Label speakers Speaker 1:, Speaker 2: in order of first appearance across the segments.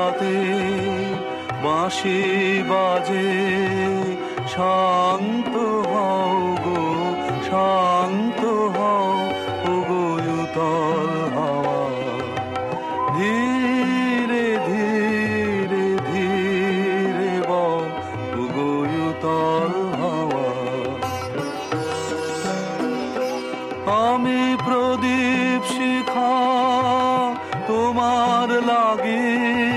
Speaker 1: রাতে বাঁশি বাজে, শান্ত হও গো, শান্ত হও ওগো উতল হাওয়া। ধীরে ধীরে ধীরে বও ওগো উতল হাওয়া। আমি প্রদীপ শিখা তোমার লাগি,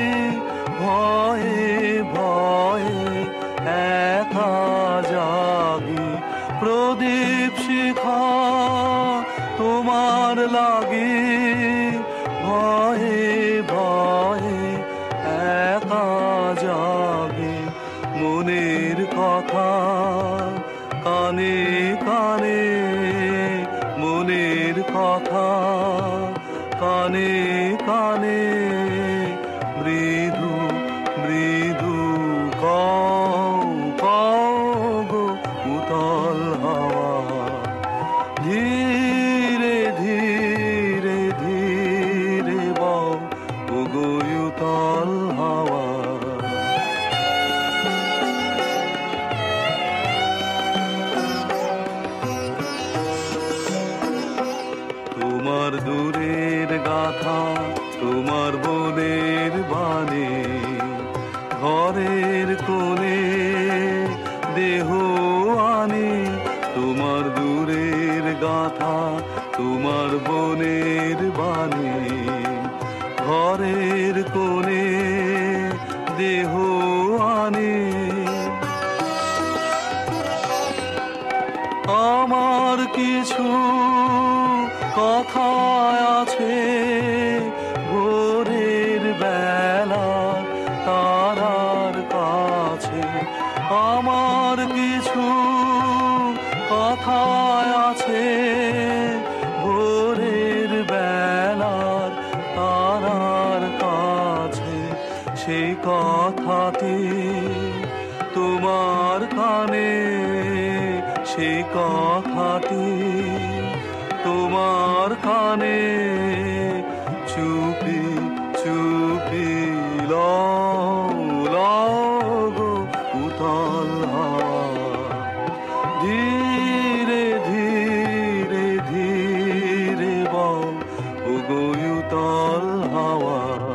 Speaker 1: ভয়ে ভয়ে একা জাগি। প্রদীপ শিখা তোমার লাগি, ভয়ে ভয়ে একা জাগি। মনের কথা কানে কানে, মনের কথা কানে কানে, মৃদু মৃদু কও কও গো উতল হাওয়া। ধীরে ধীরে ধীরে বও ওগো উতল হাওয়া। তোমার দূরের গাথা, তোমার বনের বাণী, ঘরের কোণে দেহ আনি। তোমার দূরের গাথা, তোমার বনের বাণী, ঘরের কোণে দেহ আনি। আমার কিছু কথা আছে ভোরের বেলা তারার কাছে। আমার কিছু কথা আছে ভোরের বেলার তারার কাছে। সেই কথাটি তোমার কানে, সেই কথাটি তোমার কানে, চুপি চুপি লও লও গো উতল হাওয়া। ধীরে ধীরে ধীরে বও ওগো উতল হাওয়া।